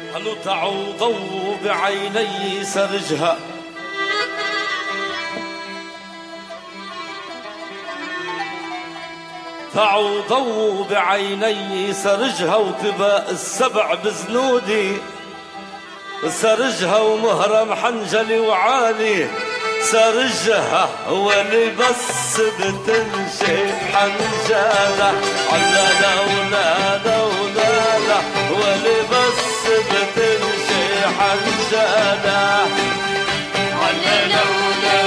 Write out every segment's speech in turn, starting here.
هل تعوضوا بعيني سرجها تعوضوا بعيني سرجها وتباء السبع بزنودي سرجها ومهرم حنجلي وعالي سرجها ولي بس بتمشي حنجالة على لولا ولي بس بتمشي حنجالة على لولا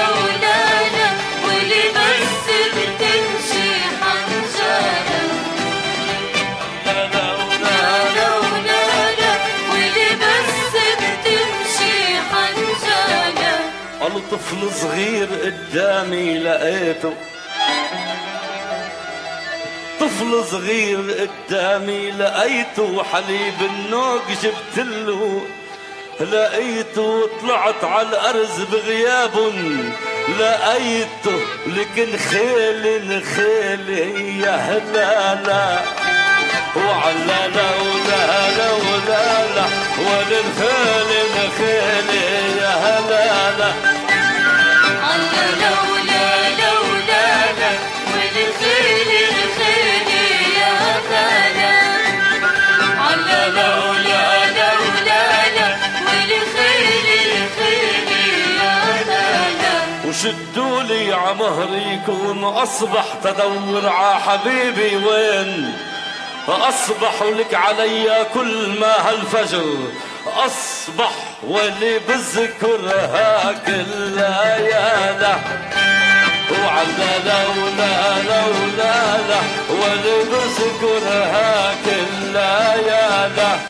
ولي بس بتمشي حنجالة طفل صغير قدامي لقيته طفل صغير قدامي لقيته حليب النوق جبتله لقيته طلعت على الأرز بغياب لقيته لكن خيلي يا هلالا وعلى لولا وللخيل خيلي يا هلالا على لولا وللخيل يا هلالا على لولا وللخيل يا هلالا وشدولي عمهري يكون أصبح تدور ع حبيبي وين أصبح لك علي كل ما هالفجر أصبح ولي بذكرها كل ليالة وعلى لولا ولي بذكرها كل ليالة